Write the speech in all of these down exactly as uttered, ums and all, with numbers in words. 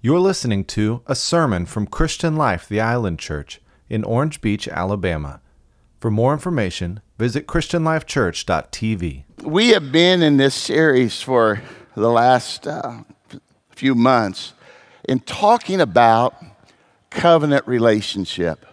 You're listening to a sermon from Christian Life, the Island Church in Orange Beach, Alabama. For more information, visit christian life church dot t v. We have been in this series for the last uh, few months in talking about covenant relationship.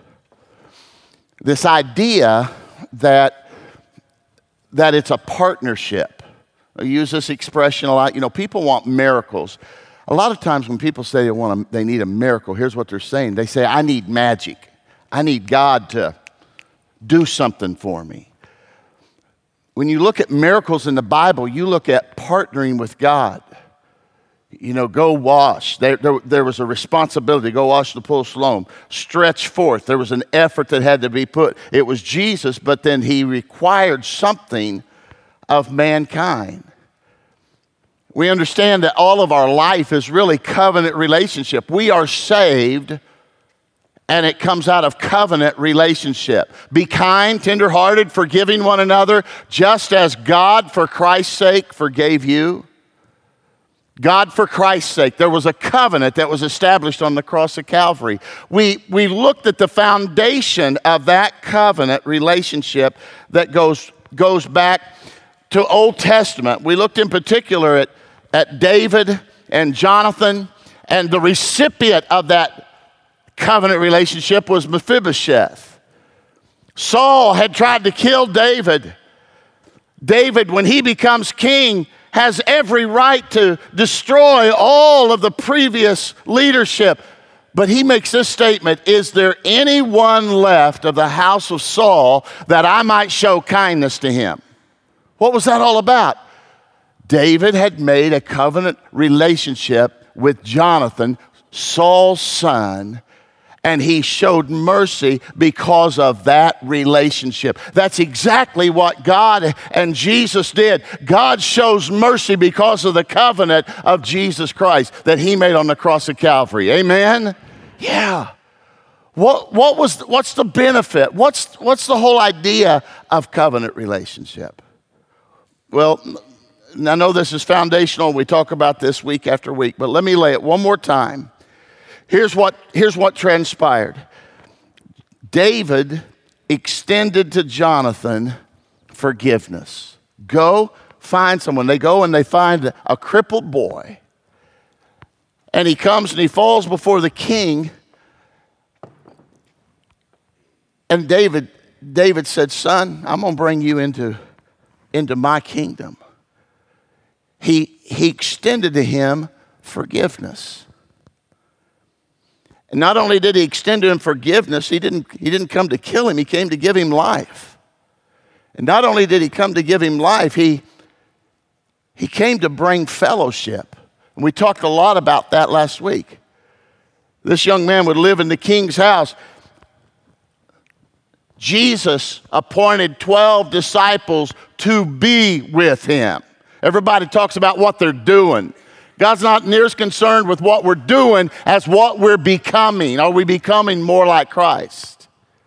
This idea that, that it's a partnership. I use this expression a lot. You know, people want miracles. A lot of times when people say they want a, they need a miracle, here's what they're saying. They say, I need magic. I need God to do something for me. When you look at miracles in the Bible, you look at partnering with God. You know, go wash. There, there, there was a responsibility. Go wash the pool of Siloam. Stretch forth. There was an effort that had to be put. It was Jesus, but then he required something of mankind. We understand that all of our life is really covenant relationship. We are saved, and it comes out of covenant relationship. Be kind, tenderhearted, forgiving one another, just as God, for Christ's sake, forgave you. God, for Christ's sake. There was a covenant that was established on the cross of Calvary. We, we looked at the foundation of that covenant relationship that goes, goes back to Old Testament. We looked in particular at, at David and Jonathan, and the recipient of that covenant relationship was Mephibosheth. Saul had tried to kill David. David, when he becomes king, has every right to destroy all of the previous leadership. But he makes this statement, is there anyone left of the house of Saul that I might show kindness to him? What was that all about? David had made a covenant relationship with Jonathan, Saul's son, and he showed mercy because of that relationship. That's exactly what God and Jesus did. God shows mercy because of the covenant of Jesus Christ that he made on the cross of Calvary. Amen? Yeah. What, what was, what's the benefit? What's, what's the whole idea of covenant relationship? Well, I know this is foundational. We talk about this week after week, but let me lay it one more time. Here's what, here's what transpired. David extended to Jonathan forgiveness. Go find someone. They go and they find a crippled boy. And he comes and he falls before the king. And David, David said, son, I'm going to bring you into, into my kingdom. He, he extended to him forgiveness. And not only did he extend to him forgiveness, he didn't, he didn't come to kill him, he came to give him life. And not only did he come to give him life, he, he came to bring fellowship. And we talked a lot about that last week. This young man would live in the king's house. Jesus appointed twelve disciples to be with him. Everybody talks about what they're doing. God's not near as concerned with what we're doing as what we're becoming. Are we becoming more like Christ?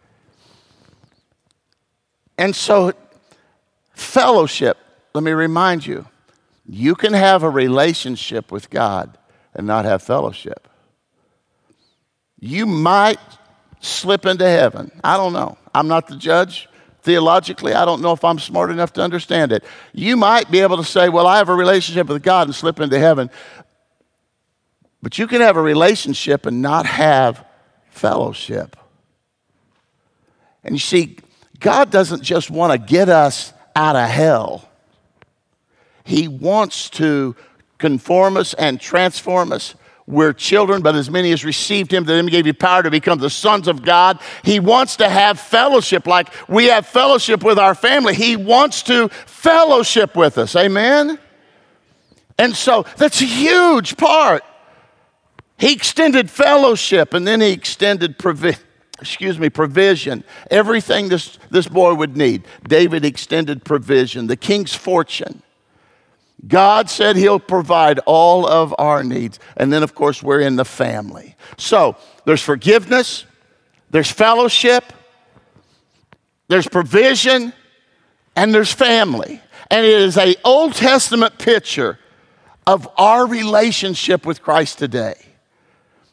And so, fellowship, let me remind you, you can have a relationship with God and not have fellowship. You might slip into heaven. I don't know. I'm not the judge. Theologically, I don't know if I'm smart enough to understand it. You might be able to say, well, I have a relationship with God and slip into heaven. But you can have a relationship and not have fellowship. And you see, God doesn't just want to get us out of hell. He wants to conform us and transform us. We're children, but as many as received him, to them he gave you power to become the sons of God. He wants to have fellowship like we have fellowship with our family. He wants to fellowship with us. Amen? And so that's a huge part. He extended fellowship, and then he extended provi- excuse me, provision. Everything this, this boy would need. David extended provision, the king's fortune. God said he'll provide all of our needs. And then, of course, we're in the family. So there's forgiveness, there's fellowship, there's provision, and there's family. And it is an Old Testament picture of our relationship with Christ today.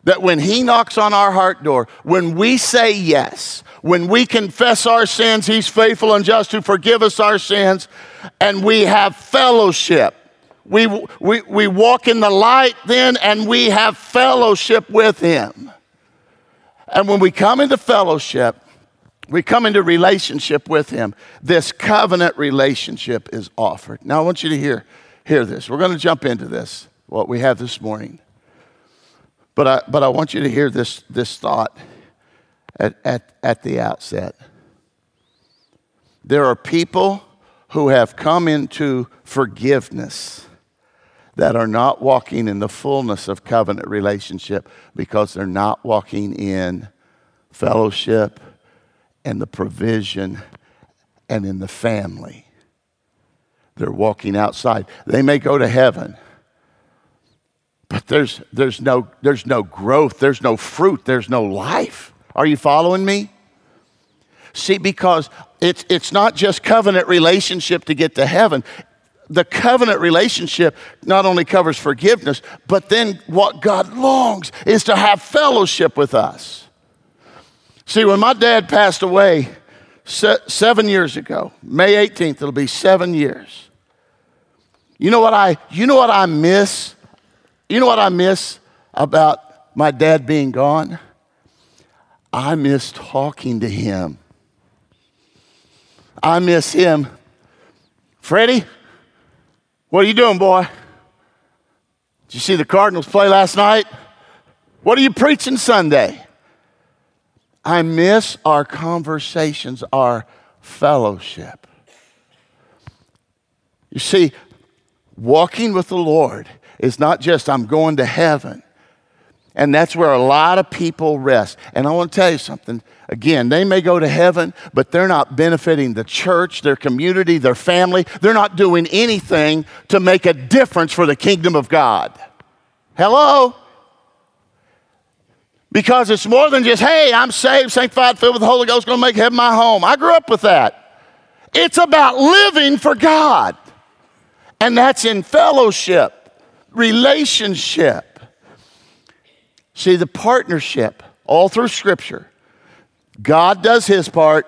That when he knocks on our heart door, when we say yes, when we confess our sins, he's faithful and just to forgive us our sins, and we have fellowship. We, we, we walk in the light then, and we have fellowship with him. And when we come into fellowship, we come into relationship with him. This covenant relationship is offered. Now I want you to hear, hear this. We're going to jump into this, what we have this morning. But I, but I want you to hear this, this thought at, at, at the outset. There are people who have come into forgiveness that are not walking in the fullness of covenant relationship because they're not walking in fellowship and the provision and in the family. They're walking outside. They may go to heaven, but there's, there's, no, there's no growth, there's no fruit, there's no life. Are you following me? See, because it's, it's not just covenant relationship to get to heaven. The covenant relationship not only covers forgiveness, but then what God longs is to have fellowship with us. See, when my dad passed away se- seven years ago, May eighteenth, it'll be seven years. You know what I, you know what I miss? You know what I miss about my dad being gone? I miss talking to him. I miss him. Freddie, what are you doing, boy? Did you see the Cardinals play last night? What are you preaching Sunday? I miss our conversations, our fellowship. You see, walking with the Lord is not just I'm going to heaven. And that's where a lot of people rest. And I want to tell you something. Again, they may go to heaven, but they're not benefiting the church, their community, their family. They're not doing anything to make a difference for the kingdom of God. Hello? Because it's more than just, hey, I'm saved, sanctified, filled with the Holy Ghost, going to make heaven my home. I grew up with that. It's about living for God. And that's in fellowship, relationship. See, the partnership, all through Scripture, God does his part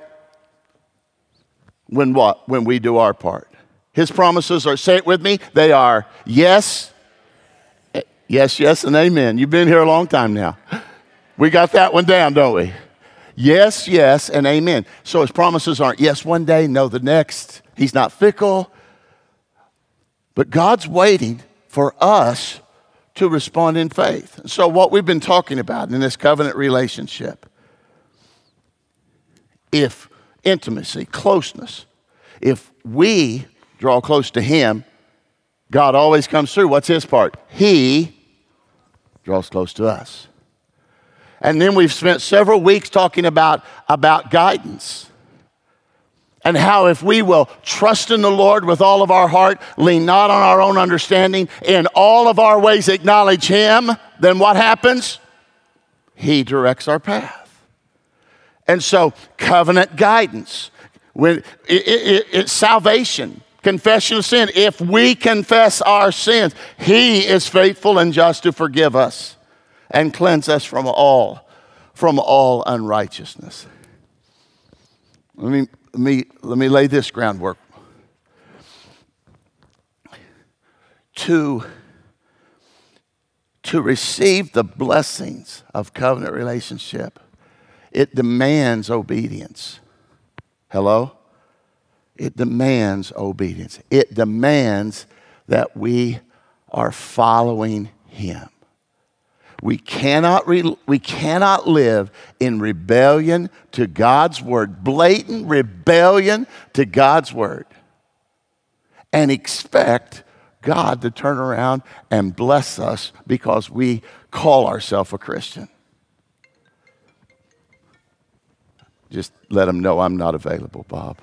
when what? When we do our part. His promises are, say it with me, they are yes, yes, yes, and amen. You've been here a long time now. We got that one down, don't we? Yes, yes, and amen. So his promises aren't yes one day, no the next. He's not fickle. But God's waiting for us to respond in faith. So what we've been talking about in this covenant relationship, if intimacy, closeness, if we draw close to him, God always comes through. What's his part? He draws close to us. And then we've spent several weeks talking about, about guidance. And how if we will trust in the Lord with all of our heart, lean not on our own understanding, in all of our ways acknowledge him, then what happens? He directs our path. And so covenant guidance, when it, it, it's salvation, confession of sin. If we confess our sins, he is faithful and just to forgive us and cleanse us from all, from all unrighteousness. Let me, let me, let me lay this groundwork. To, to receive the blessings of covenant relationship, it demands obedience. Hello? It demands obedience. It demands that we are following him. We cannot, re- we cannot live in rebellion to God's word, blatant rebellion to God's word, and expect God to turn around and bless us because we call ourselves a Christian. Just let them know I'm not available, Bob.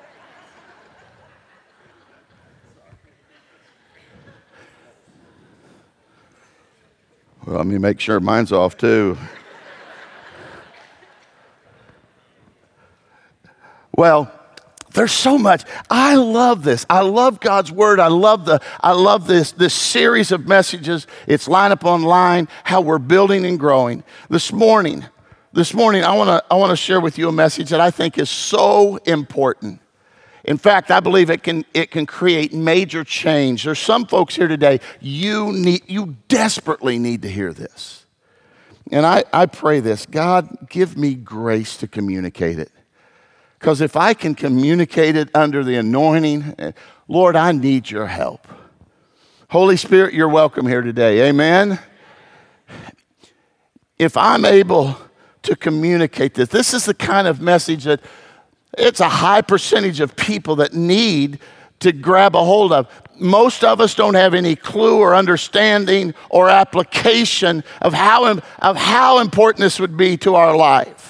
Well, let me make sure mine's off too. Well, There's so much. I love this. I love God's word. I love the I love this this series of messages. It's line up on line, how we're building and growing. This morning, this morning I want to I want to share with you a message that I think is so important. In fact, I believe it can it can create major change. There's some folks here today, you need you desperately need to hear this. And I, I pray this, God, give me grace to communicate it. Because if I can communicate it under the anointing, Lord, I need your help. Holy Spirit, you're welcome here today. Amen? If I'm able to communicate this, this is the kind of message that it's a high percentage of people that need to grab a hold of. Most of us don't have any clue or understanding or application of how, of how important this would be to our life.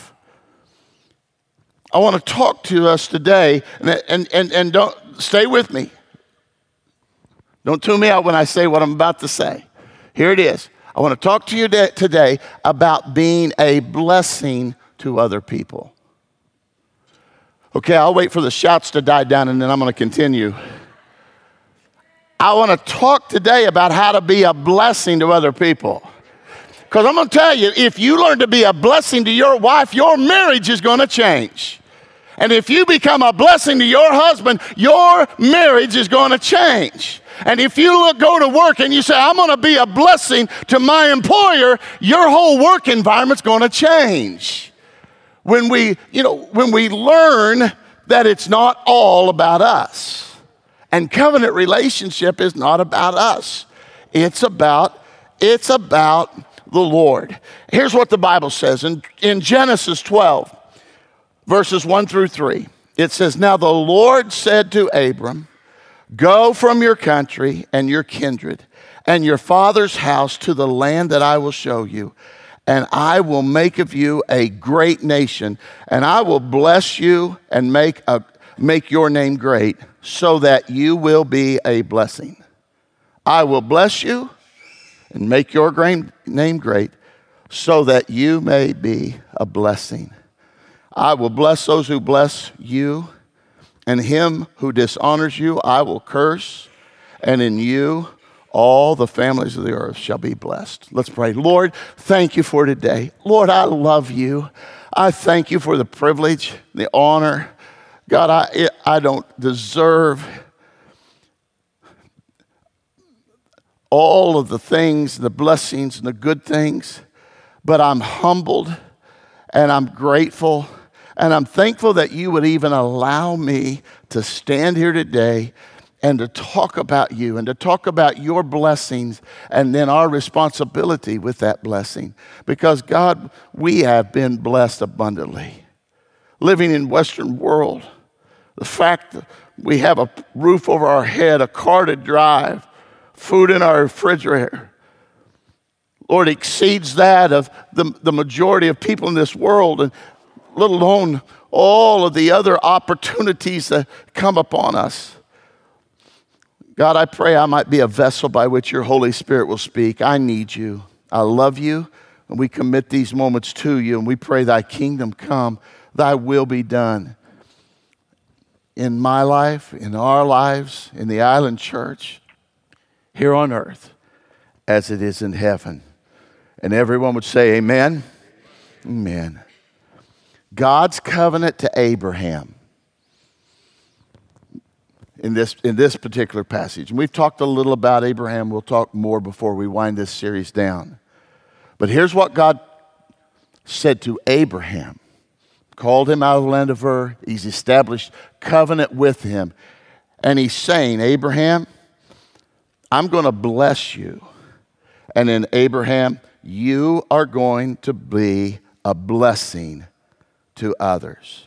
I want to talk to us today, and, and, and, and don't stay with me. Don't tune me out when I say what I'm about to say. Here it is. I want to talk to you today about being a blessing to other people. Okay, I'll wait for the shouts to die down, and then I'm going to continue. I want to talk today about how to be a blessing to other people. Because I'm going to tell you, if you learn to be a blessing to your wife, your marriage is going to change. And if you become a blessing to your husband, your marriage is going to change. And if you look, go to work and you say, I'm going to be a blessing to my employer, your whole work environment's going to change. When we, you know, when we learn that it's not all about us. And covenant relationship is not about us. It's about, it's about the Lord. Here's what the Bible says in, in Genesis twelve. Verses one through three, it says, Now the Lord said to Abram, Go from your country and your kindred and your father's house to the land that I will show you, and I will make of you a great nation, and I will bless you and make, a, make your name great, so that you will be a blessing. I will bless you and make your name great, so that you may be a blessing. I will bless those who bless you, and him who dishonors you I will curse, and in you all the families of the earth shall be blessed. Let's pray. Lord, thank you for today. Lord, I love you. I thank you for the privilege, the honor. God, I, I don't deserve all of the things, the blessings and the good things, but I'm humbled and I'm grateful. And I'm thankful that you would even allow me to stand here today and to talk about you and to talk about your blessings and then our responsibility with that blessing. Because God, we have been blessed abundantly. Living in Western world, the fact that we have a roof over our head, a car to drive, food in our refrigerator, Lord, exceeds that of the, the majority of people in this world, and let alone all of the other opportunities that come upon us. God, I pray I might be a vessel by which your Holy Spirit will speak. I need you. I love you, and we commit these moments to you, and we pray thy kingdom come, thy will be done in my life, in our lives, in the Island Church, here on earth, as it is in heaven. And everyone would say amen. Amen. God's covenant to Abraham in this, in this particular passage. And we've talked a little about Abraham. We'll talk more before we wind this series down. But here's what God said to Abraham. Called him out of the land of Ur. He's established covenant with him. And he's saying, Abraham, I'm going to bless you. And in Abraham, you are going to be a blessing to others.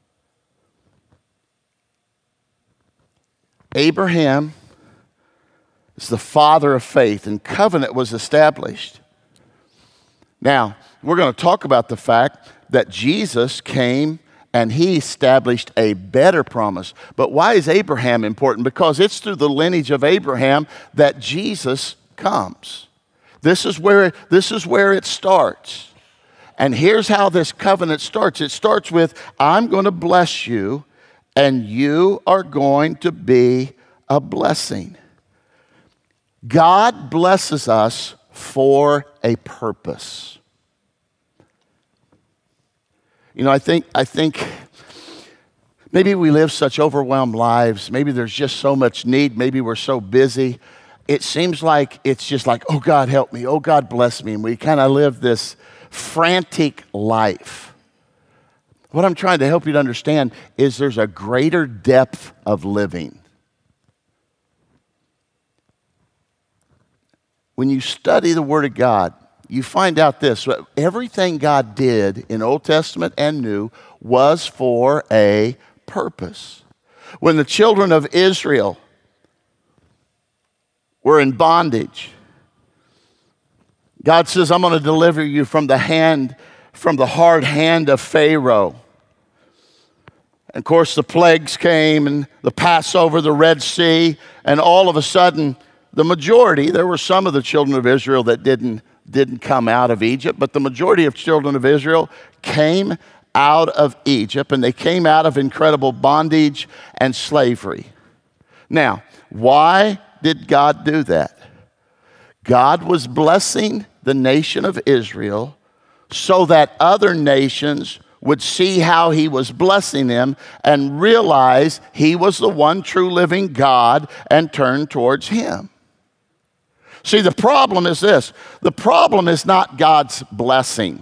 Abraham is the father of faith, and covenant was established. Now, we're going to talk about the fact that Jesus came and he established a better promise. But why is Abraham important? Because it's through the lineage of Abraham that Jesus comes. This is where, this is where it starts. And here's how this covenant starts. It starts with, I'm going to bless you, and you are going to be a blessing. God blesses us for a purpose. You know, I think, I think maybe we live such overwhelmed lives. Maybe there's just so much need. Maybe we're so busy. It seems like it's just like, oh, God, help me. Oh, God, bless me. And we kind of live this frantic life. What I'm trying to help you to understand is there's a greater depth of living. When you study the Word of God, you find out this. Everything God did in Old Testament and New was for a purpose. When the children of Israel were in bondage, God says, I'm going to deliver you from the hand, from the hard hand of Pharaoh. And of course, the plagues came, and the Passover, the Red Sea, and all of a sudden, the majority, there were some of the children of Israel that didn't, didn't come out of Egypt, but the majority of children of Israel came out of Egypt, and they came out of incredible bondage and slavery. Now, why did God do that? God was blessing the nation of Israel so that other nations would see how he was blessing them and realize he was the one true living God and turn towards him. See, the problem is this. The problem is not God's blessing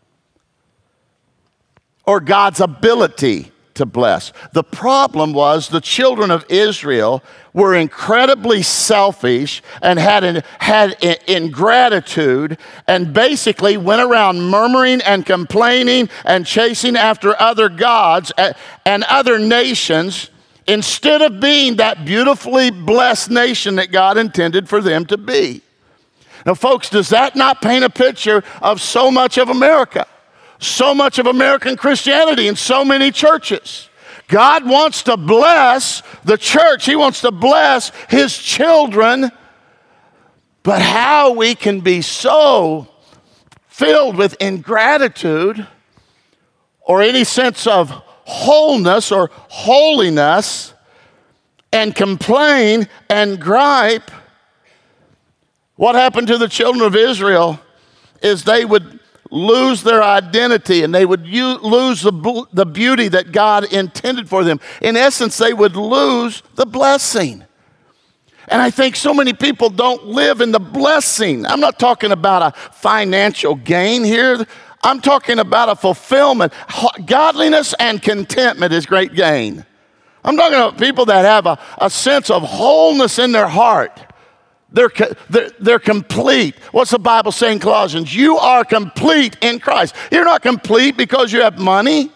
or God's ability to bless. The problem was the children of Israel were incredibly selfish and had, had ingratitude and basically went around murmuring and complaining and chasing after other gods and other nations instead of being that beautifully blessed nation that God intended for them to be. Now, folks, does that not paint a picture of so much of America? So much of American Christianity in so many churches. God wants to bless the church. He wants to bless his children. But how we can be so filled with ingratitude or any sense of wholeness or holiness and complain and gripe. What happened to the children of Israel is they would lose their identity and they would u- lose the, the beauty that God intended for them. In essence, they would lose the blessing. And I think so many people don't live in the blessing. I'm not talking about a financial gain here. I'm talking about a fulfillment. Godliness and contentment is great gain. I'm talking about people that have a, a sense of wholeness in their heart. They're, they're, they're complete. What's the Bible say in Colossians? You are complete in Christ. You're not complete because you have money.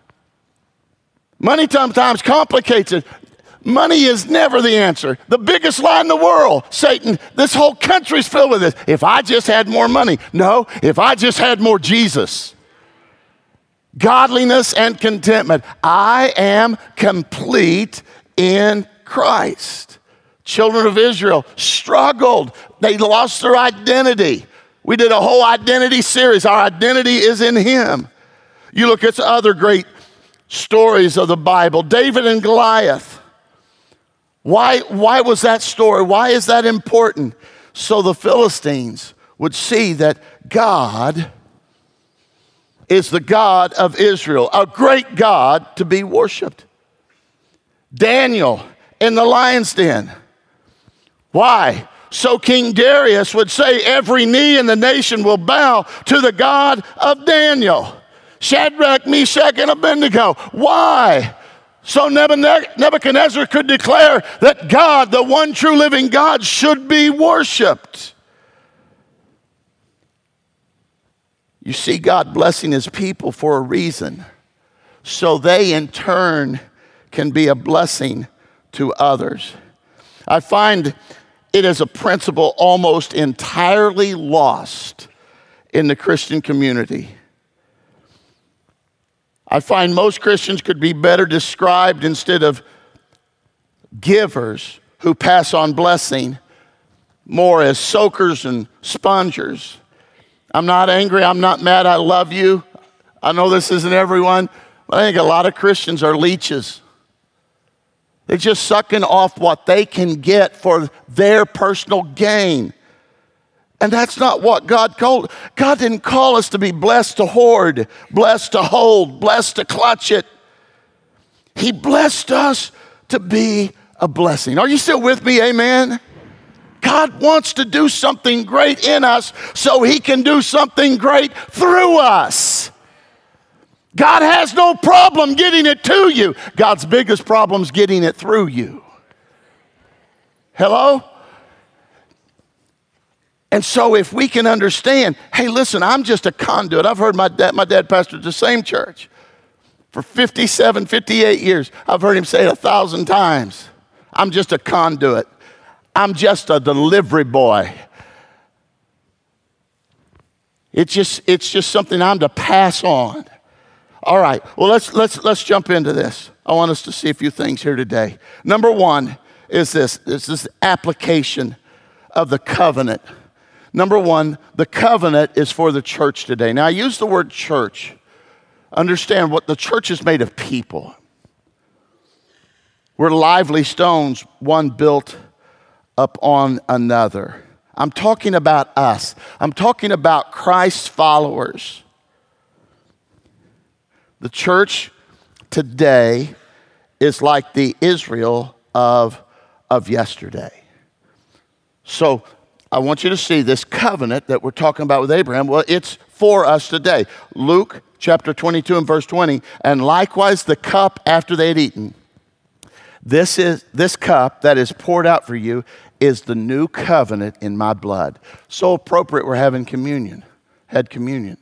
Money sometimes complicates it. Money is never the answer. The biggest lie in the world, Satan, this whole country's filled with this. If I just had more money. No, if I just had more Jesus. Godliness and contentment. I am complete in Christ. Children of Israel struggled. They lost their identity. We did a whole identity series. Our identity is in him. You look at other great stories of the Bible. David and Goliath. Why, why was that story? Why is that important? So the Philistines would see that God is the God of Israel, a great God to be worshiped. Daniel in the lion's den. Why? So King Darius would say, every knee in the nation will bow to the God of Daniel. Shadrach, Meshach, and Abednego. Why? So Nebuchadnezzar could declare that God, the one true living God, should be worshiped. You see God blessing his people for a reason, so they in turn can be a blessing to others. I find it is a principle almost entirely lost in the Christian community. I find most Christians could be better described instead of givers who pass on blessing, more as soakers and spongers. I'm not angry, I'm not mad, I love you. I know this isn't everyone, but I think a lot of Christians are leeches. They're just sucking off what they can get for their personal gain. And that's not what God called. God didn't call us to be blessed to hoard, blessed to hold, blessed to clutch it. He blessed us to be a blessing. Are you still with me? Amen? God wants to do something great in us so he can do something great through us. God has no problem getting it to you. God's biggest problem is getting it through you. Hello? And so if we can understand, hey, listen, I'm just a conduit. I've heard my dad, my dad pastored the same church for fifty-seven, fifty-eight years. I've heard him say it a thousand times. I'm just a conduit. I'm just a delivery boy. It's just, it's just something I'm to pass on. All right, well, let's, let's, let's jump into this. I want us to see a few things here today. Number one is this, is this application of the covenant. Number one, the covenant is for the church today. Now, I use the word church. Understand what the church is made of people. We're lively stones, one built upon another. I'm talking about us. I'm talking about Christ's followers. The church today is like the Israel of, of yesterday. So I want you to see this covenant that we're talking about with Abraham. Well, it's for us today. Luke chapter twenty-two and verse twenty, and likewise the cup after they had eaten. This is this cup that is poured out for you is the new covenant in my blood. So appropriate we're having communion, had communion.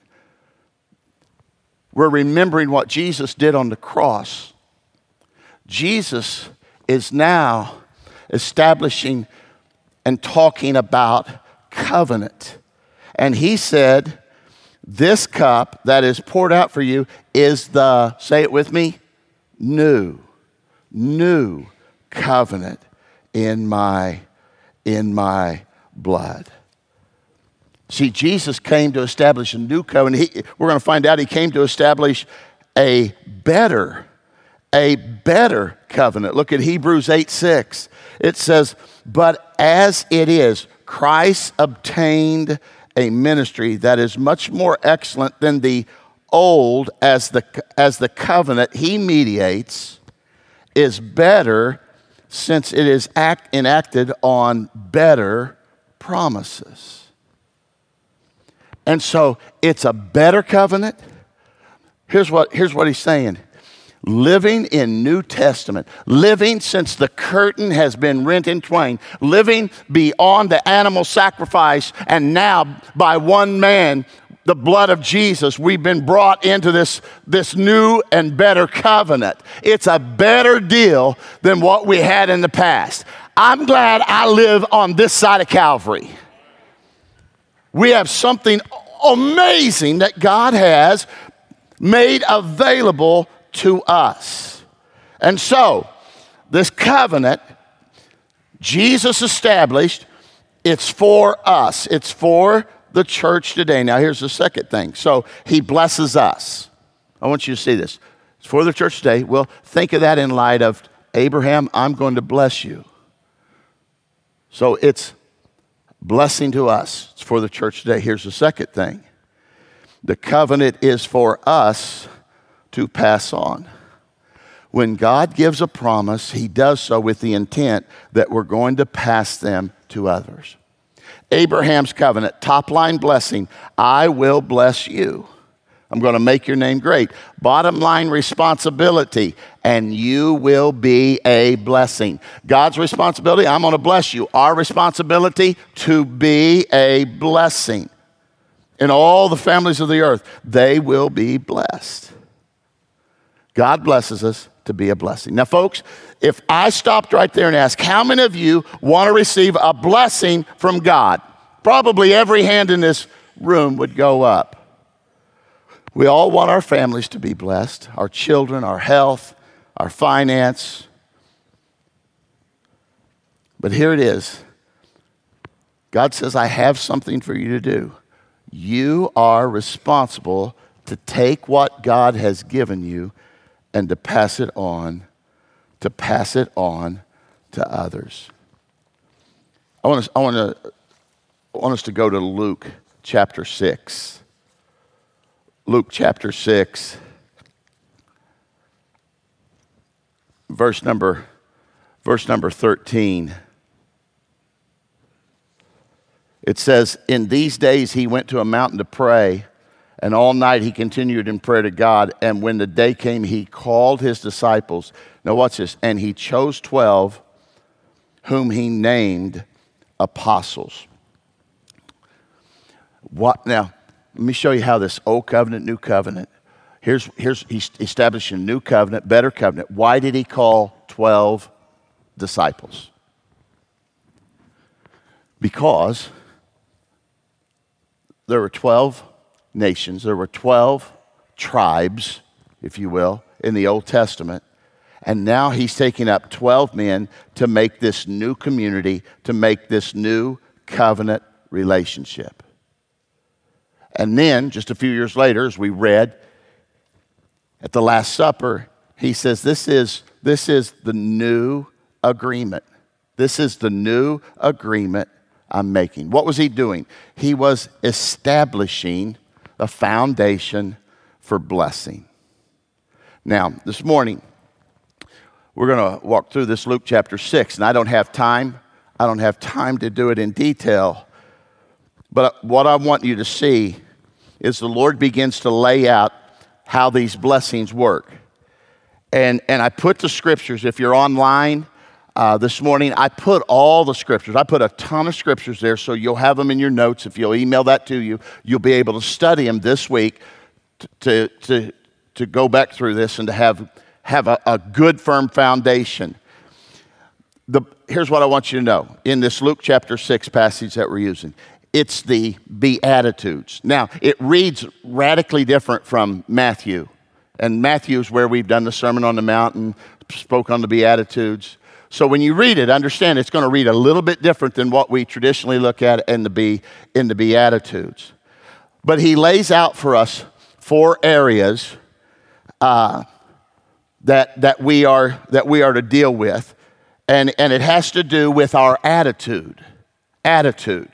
We're remembering what Jesus did on the cross. Jesus is now establishing and talking about covenant. And he said, this cup that is poured out for you is the, say it with me, new, new covenant in my, in my blood. See, Jesus came to establish a new covenant. He, we're going to find out he came to establish a better, a better covenant. Look at Hebrews eight six. It says, but as it is, Christ obtained a ministry that is much more excellent than the old, as the, as the covenant he mediates is better, since it is act, enacted on better promises. And so it's a better covenant. Here's what, here's what he's saying. Living in New Testament, living since the curtain has been rent in twain, living beyond the animal sacrifice, and now by one man, the blood of Jesus, we've been brought into this, this new and better covenant. It's a better deal than what we had in the past. I'm glad I live on this side of Calvary. We have something amazing that God has made available to us. And so, this covenant, Jesus established, it's for us. It's for the church today. Now, here's the second thing. So, he blesses us. I want you to see this. It's for the church today. Well, think of that in light of Abraham, I'm going to bless you. So, it's blessing to us. It's for the church today. Here's the second thing. The covenant is for us to pass on. When God gives a promise, he does so with the intent that we're going to pass them to others. Abraham's covenant, top line blessing, I will bless you. I'm going to make your name great. Bottom line responsibility, and you will be a blessing. God's responsibility, I'm going to bless you. Our responsibility, to be a blessing. In all the families of the earth, they will be blessed. God blesses us to be a blessing. Now, folks, if I stopped right there and asked, how many of you want to receive a blessing from God? Probably every hand in this room would go up. We all want our families to be blessed, our children, our health, our finance. But here it is. God says, I have something for you to do. You are responsible to take what God has given you and to pass it on to pass it on to others. I want us, I want to, I want us to go to Luke chapter six. Luke chapter six, verse number, verse number thirteen. It says, in these days he went to a mountain to pray, and all night he continued in prayer to God. And when the day came, he called his disciples. Now watch this. And he chose twelve, whom he named apostles. What now? Let me show you how this old covenant, new covenant. Here's here's he's establishing a new covenant, better covenant. Why did he call twelve disciples? Because there were twelve nations, there were twelve tribes, if you will, in the Old Testament. And now he's taking up twelve men to make this new community, to make this new covenant relationship. And then, just a few years later, as we read at the Last Supper, he says, this is, this is the new agreement. This is the new agreement I'm making. What was he doing? He was establishing a foundation for blessing. Now, this morning, we're going to walk through this Luke chapter six, and I don't have time. I don't have time to do it in detail. But what I want you to see is the Lord begins to lay out how these blessings work. And, and I put the scriptures, if you're online uh, this morning, I put all the scriptures. I put a ton of scriptures there, so you'll have them in your notes. If you'll email that to you, you'll be able to study them this week to, to, to go back through this and to have, have a, a good, firm foundation. The, here's what I want you to know in this Luke chapter six passage that we're using. It's the Beatitudes. Now, it reads radically different from Matthew. And Matthew is where we've done the Sermon on the Mount and spoke on the Beatitudes. So when you read it, understand it's going to read a little bit different than what we traditionally look at in the, Be, in the Beatitudes. But he lays out for us four areas uh, that, that, we are, that we are to deal with. And, and it has to do with our attitude. Attitude.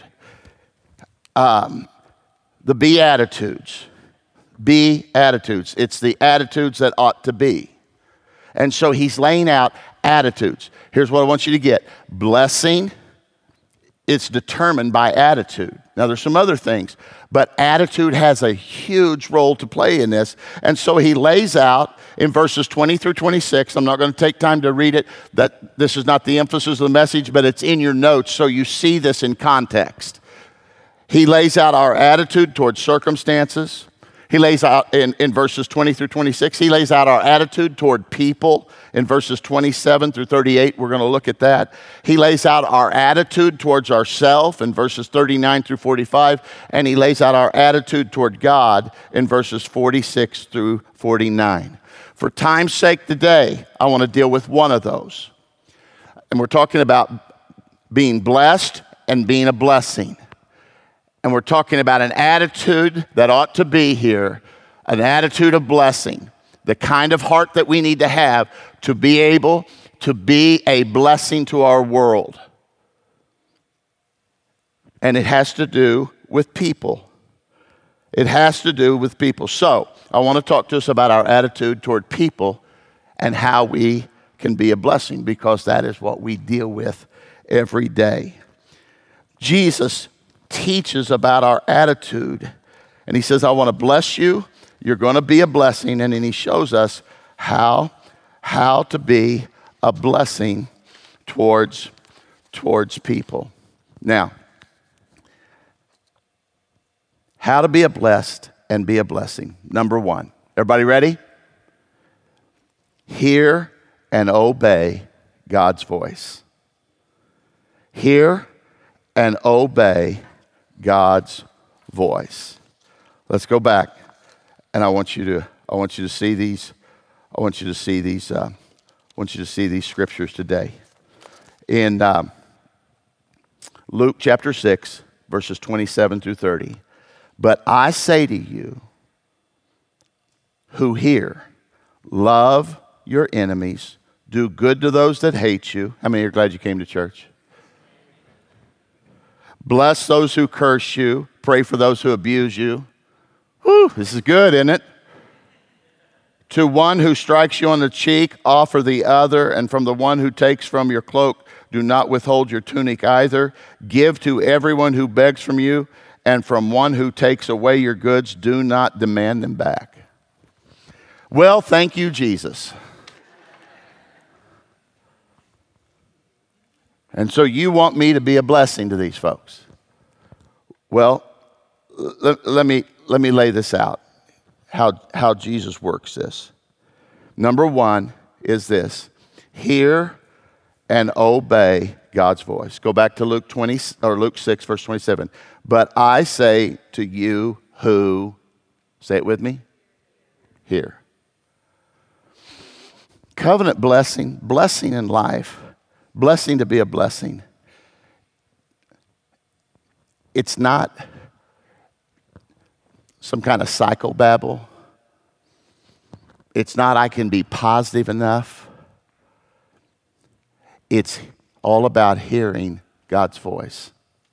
Um, the Beatitudes. Beatitudes. It's the attitudes that ought to be. And so he's laying out attitudes. Here's what I want you to get. Blessing, it's determined by attitude. Now, there's some other things, but attitude has a huge role to play in this. And so he lays out in verses twenty through twenty-six, I'm not going to take time to read it, that this is not the emphasis of the message, but it's in your notes so you see this in context. He lays out our attitude towards circumstances. He lays out in, in verses twenty through twenty-six, he lays out our attitude toward people. In verses twenty-seven through thirty-eight, we're going to look at that. He lays out our attitude towards ourselves in verses thirty-nine through forty-five, and he lays out our attitude toward God in verses forty-six through forty-nine. For time's sake today, I want to deal with one of those. And we're talking about being blessed and being a blessing. And we're talking about an attitude that ought to be here, an attitude of blessing, the kind of heart that we need to have to be able to be a blessing to our world. And it has to do with people. It has to do with people. So I want to talk to us about our attitude toward people and how we can be a blessing, because that is what we deal with every day. Jesus teaches about our attitude, and he says, I want to bless you, you're going to be a blessing, and then he shows us how, how to be a blessing towards, towards people. Now, how to be a blessed and be a blessing. Number one, everybody ready? Hear and obey God's voice. Hear and obey God's voice. Let's go back, and I want you to I want you to see these I want you to see these uh, I want you to see these scriptures today. In um, Luke chapter six, verses twenty-seven through thirty. But I say to you who hear, love your enemies, Do good to those that hate you. How many are glad you came to church? Bless those who curse you. Pray for those who abuse you. Whew, this is good, isn't it? To one who strikes you on the cheek, offer the other, and from the one who takes from your cloak, do not withhold your tunic either. Give to everyone who begs from you, and from one who takes away your goods, do not demand them back. Well, thank you, Jesus. And so you want me to be a blessing to these folks. Well, let, let me let me lay this out, how, how Jesus works this. Number one is this: hear and obey God's voice. Go back to Luke twenty or Luke six, verse twenty-seven. But I say to you who, say it with me, hear. Covenant blessing, blessing in life, blessing to be a blessing. It's not some kind of psychobabble. It's not I can be positive enough. It's all about hearing God's voice.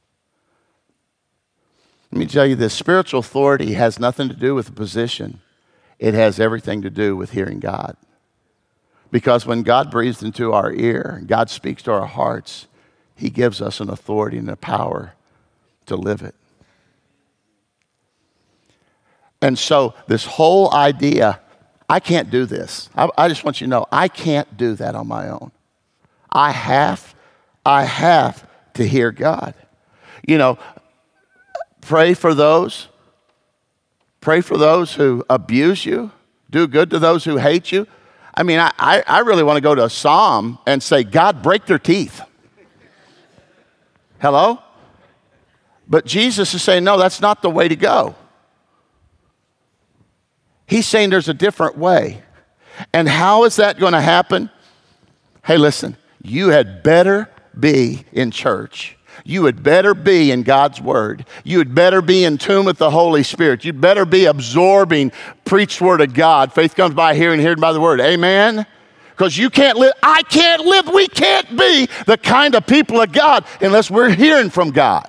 Let me tell you this, spiritual authority has nothing to do with the position. It has everything to do with hearing God. Because when God breathes into our ear, God speaks to our hearts, he gives us an authority and a power to live it. And so this whole idea, I can't do this. I, I just want you to know, I can't do that on my own. I have, I have to hear God. You know, pray for those, pray for those who abuse you, do good to those who hate you. I mean, I, I, I really want to go to a psalm and say, God, break their teeth. Hello? But Jesus is saying, no, that's not the way to go. He's saying there's a different way. And how is that going to happen? Hey, listen, you had better be in church. You had better be in God's word. You had better be in tune with the Holy Spirit. You'd better be absorbing preached word of God. Faith comes by hearing, hearing by the word. Amen? Because you can't live, I can't live, we can't be the kind of people of God unless we're hearing from God.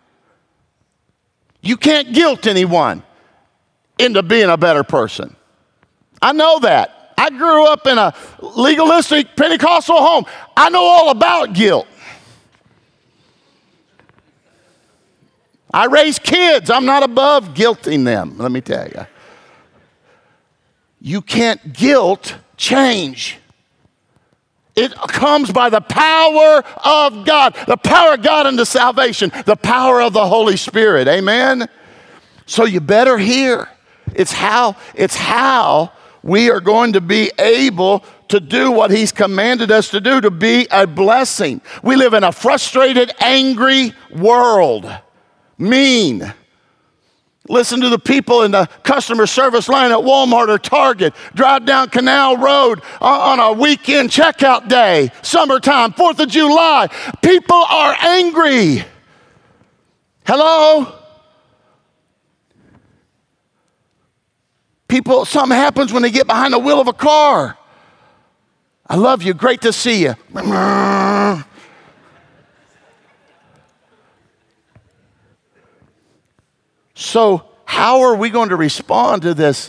You can't guilt anyone into being a better person. I know that. I grew up in a legalistic Pentecostal home. I know all about guilt. I raise kids. I'm not above guilting them, let me tell you. You can't guilt change. It comes by the power of God, the power of God unto salvation, the power of the Holy Spirit. Amen? So you better hear. It's how, it's how we are going to be able to do what he's commanded us to do, to be a blessing. We live in a frustrated, angry world. Mean. Listen to the people in the customer service line at Walmart or Target. Drive down Canal Road on a weekend checkout day, summertime, fourth of July. People are angry. Hello? People, something happens when they get behind the wheel of a car. I love you, great to see you. So how are we going to respond to this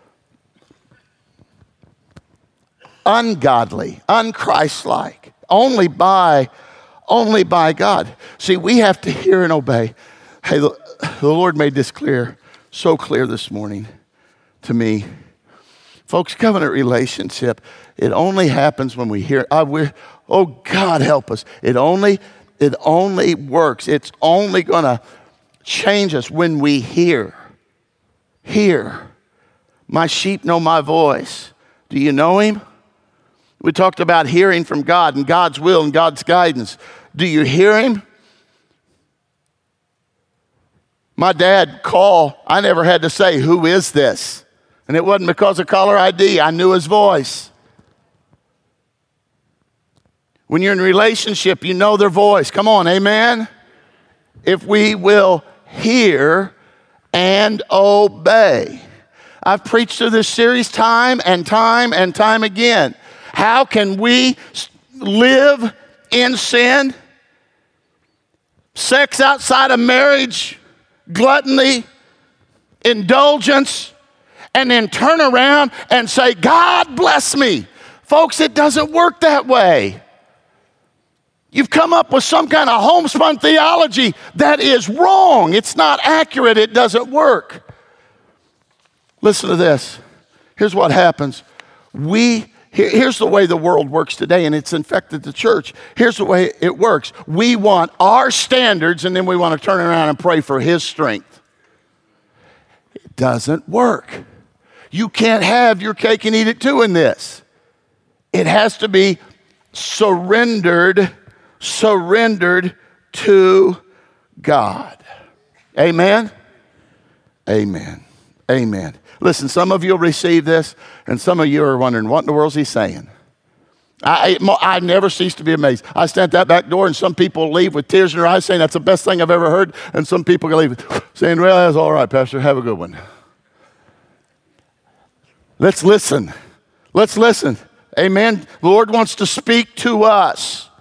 ungodly, unchristlike? Only by, only by God. See, we have to hear and obey. Hey, the, the Lord made this clear, so clear this morning to me. Folks, covenant relationship, it only happens when we hear, oh, we're, oh God help us. It only, it only works. It's only going to change us when we hear. Hear. My sheep know my voice. Do you know him? We talked about hearing from God and God's will and God's guidance. Do you hear him? My dad called. I never had to say, who is this? And it wasn't because of caller I D. I knew his voice. When you're in a relationship, you know their voice. Come on, amen? If we will hear and obey. I've preached through this series time and time and time again How can we live in sin? Sex outside of marriage, gluttony, indulgence, and then turn around and say, God bless me. Folks, it doesn't work that way. You've come up with some kind of homespun theology that is wrong. It's not accurate. It doesn't work. Listen to this. Here's what happens. We, here, here's the way the world works today, and it's infected the church. Here's the way it works. We want our standards, and then we want to turn around and pray for his strength. It doesn't work. You can't have your cake and eat it too in this. It has to be surrendered, surrendered to God. Amen? Amen. Amen. Listen, some of you will receive this, and some of you are wondering, what in the world is he saying? I, I never cease to be amazed. I stand at that back door, and some people leave with tears in their eyes saying, that's the best thing I've ever heard, and some people leave saying, well, that's all right, Pastor, have a good one. Let's listen. Let's listen. Amen. The Lord wants to speak to us.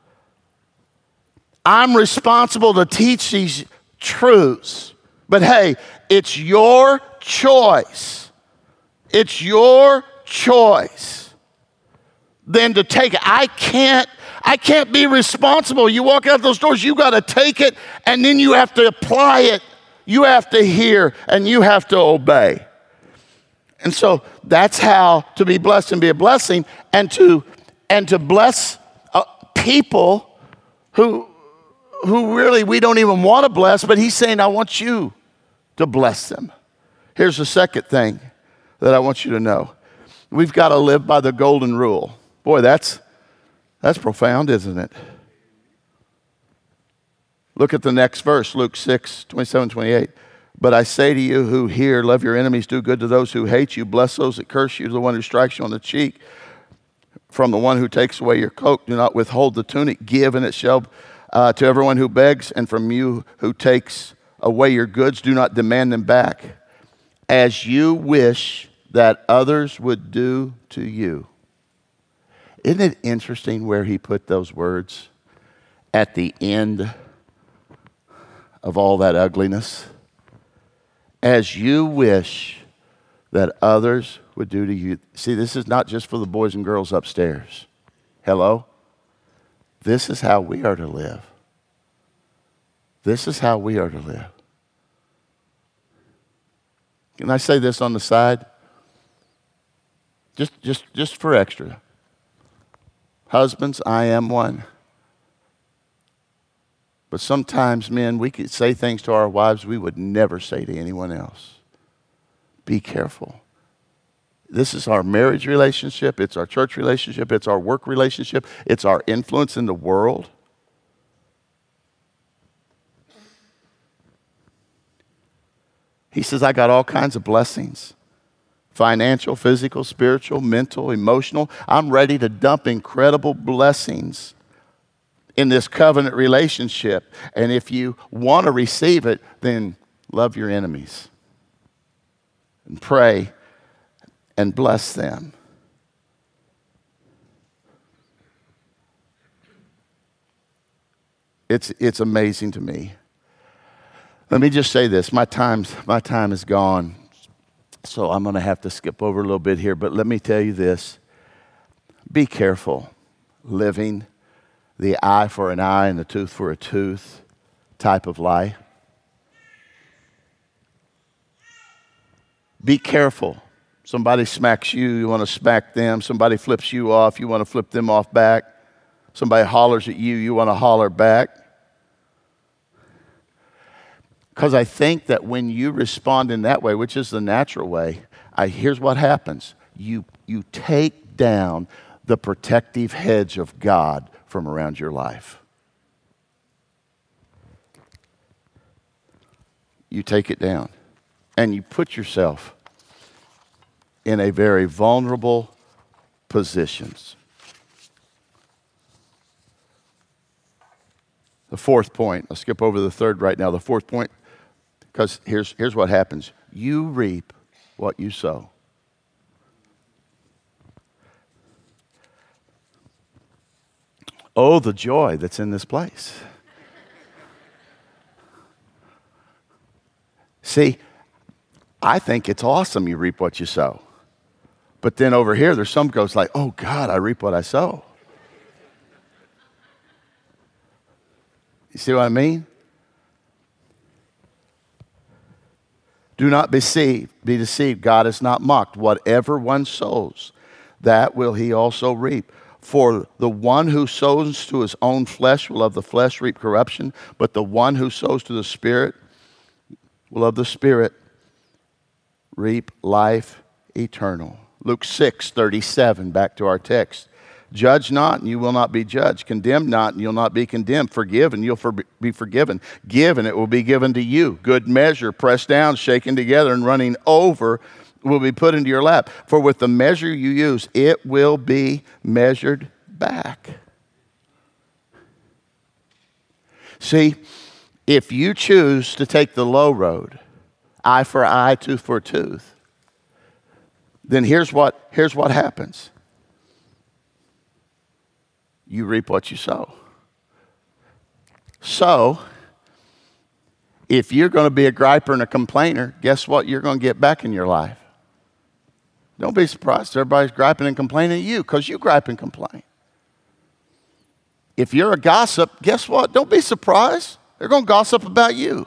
I'm responsible to teach these truths. But hey, it's your choice. It's your choice. Then to take it. I can't, I can't be responsible. You walk out those doors, you got to take it, and then you have to apply it. You have to hear, and you have to obey. And so that's how to be blessed and be a blessing, and to and to bless uh, people who who really we don't even want to bless, but he's saying, I want you to bless them. Here's the second thing that I want you to know. We've got to live by the golden rule. Boy, that's that's profound, isn't it? Look at the next verse, Luke six, twenty-seven, twenty-eight. But I say to you who hear, love your enemies, do good to those who hate you, bless those that curse you, the one who strikes you on the cheek. From the one who takes away your coat, do not withhold the tunic, give, and it shall uh, to everyone who begs, and from you who takes away your goods, do not demand them back, as you wish that others would do to you. Isn't it interesting where he put those words at the end of all that ugliness? As you wish that others would do to you. See, this is not just for the boys and girls upstairs. Hello? This is how we are to live. This is how we are to live. Can I say this on the side? Just, just, just for extra. Husbands, I am one. But sometimes, men, we could say things to our wives we would never say to anyone else. Be careful. This is our marriage relationship. It's our church relationship. It's our work relationship. It's our influence in the world. He says, I got all kinds of blessings. Financial, physical, spiritual, mental, emotional. I'm ready to dump incredible blessings in this covenant relationship. And if you want to receive it, then love your enemies and pray and bless them. It's, it's amazing to me. Let me just say this. My time's, my time is gone, so I'm going to have to skip over a little bit here. But let me tell you this. Be careful living the eye for an eye and the tooth for a tooth type of life. Be careful. Somebody smacks you, you want to smack them. Somebody flips you off, you want to flip them off back. Somebody hollers at you, you want to holler back. Because I think that when you respond in that way, which is the natural way, I, here's what happens. You, you take down the protective hedge of God from around your life. You take it down and you put yourself in a very vulnerable positions. The fourth point, I'll skip over the third right now. The fourth point, because here's, here's what happens. You reap what you sow. Oh, the joy that's in this place. See, I think it's awesome you reap what you sow. But then over here, there's some goes like, oh God, I reap what I sow. You see what I mean? Do not be deceived. Be deceived. God is not mocked. Whatever one sows, that will he also reap. For the one who sows to his own flesh will of the flesh reap corruption, but the one who sows to the Spirit will of the Spirit reap life eternal. Luke six thirty-seven, back to our text. Judge not, and you will not be judged. Condemn not, and you'll not be condemned. Forgive, and you'll for- be forgiven. Give, and it will be given to you. Good measure, pressed down, shaken together, and running over will be put into your lap. For with the measure you use, it will be measured back. See, if you choose to take the low road, eye for eye, tooth for tooth, then here's what, here's what happens. You reap what you sow. So, if you're going to be a griper and a complainer, guess what you're going to get back in your life? Don't be surprised everybody's griping and complaining at you, because you gripe and complain. If you're a gossip, guess what? Don't be surprised. They're going to gossip about you.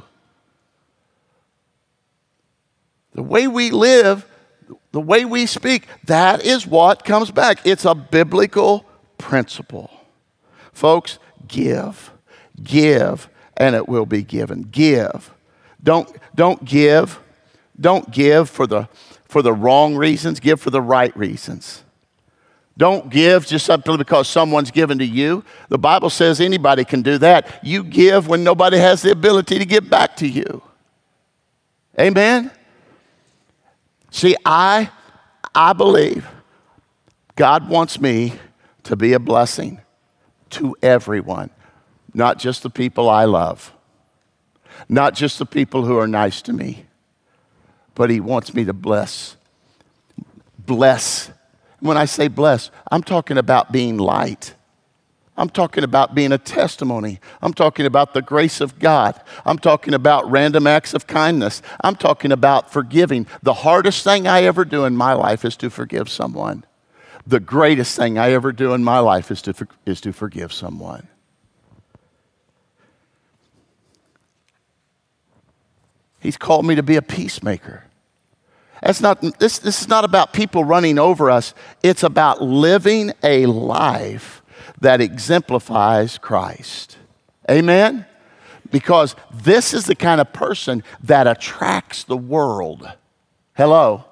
The way we live, the way we speak, that is what comes back. It's a biblical principle. Folks, give. Give, and it will be given. Give. Don't, don't give. Don't give for the, for the wrong reasons. Give for the right reasons. Don't give just simply because someone's given to you. The Bible says anybody can do that. You give when nobody has the ability to give back to you. Amen? See, I, I believe God wants me to be a blessing to everyone, not just the people I love, not just the people who are nice to me, but he wants me to bless. Bless. When I say bless, I'm talking about being light. I'm talking about being a testimony. I'm talking about the grace of God. I'm talking about random acts of kindness. I'm talking about forgiving. The hardest thing I ever do in my life is to forgive someone. The greatest thing I ever do in my life is to, is to forgive someone. He's called me to be a peacemaker. That's not, this, this is not about people running over us. It's about living a life that exemplifies Christ. Amen? Because this is the kind of person that attracts the world. Hello?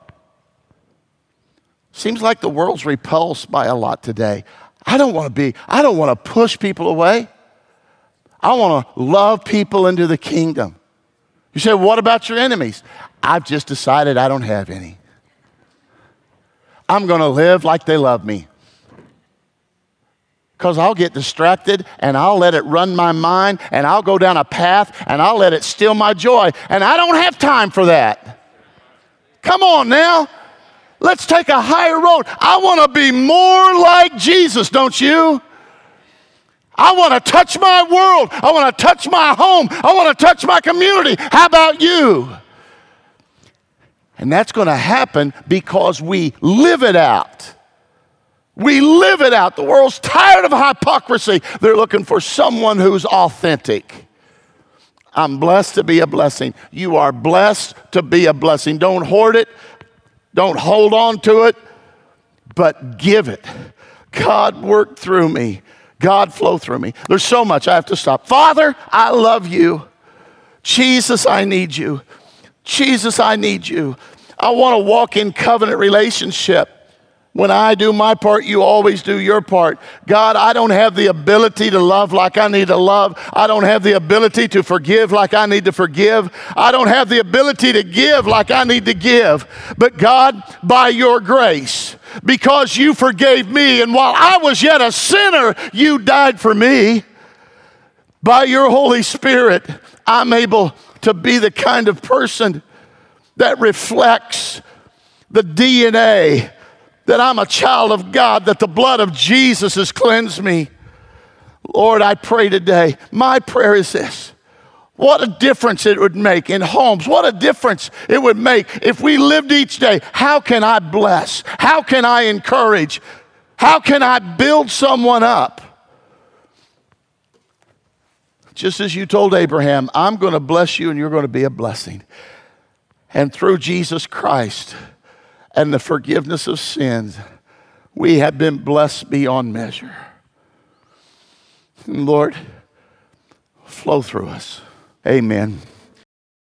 Seems like the world's repulsed by a lot today. I don't want to be, I don't want to push people away. I want to love people into the kingdom. You say, what about your enemies? I've just decided I don't have any. I'm going to live like they love me. Because I'll get distracted and I'll let it run my mind and I'll go down a path and I'll let it steal my joy. And I don't have time for that. Come on now. Let's take a higher road. I want to be more like Jesus, don't you? I want to touch my world. I want to touch my home. I want to touch my community. How about you? And that's going to happen because we live it out. We live it out. The world's tired of hypocrisy. They're looking for someone who's authentic. I'm blessed to be a blessing. You are blessed to be a blessing. Don't hoard it. Don't hold on to it, but give it. God work through me. God flow through me. There's so much I have to stop. Father, I love you. Jesus, I need you. Jesus, I need you. I want to walk in covenant relationship. When I do my part, you always do your part. God, I don't have the ability to love like I need to love. I don't have the ability to forgive like I need to forgive. I don't have the ability to give like I need to give. But God, by your grace, because you forgave me, and while I was yet a sinner, you died for me. By your Holy Spirit, I'm able to be the kind of person that reflects the D N A that I'm a child of God, that the blood of Jesus has cleansed me. Lord, I pray today, my prayer is this. What a difference it would make in homes. What a difference it would make if we lived each day. How can I bless? How can I encourage? How can I build someone up? Just as you told Abraham, I'm going to bless you and you're going to be a blessing. And through Jesus Christ and the forgiveness of sins, we have been blessed beyond measure. And Lord, flow through us. Amen.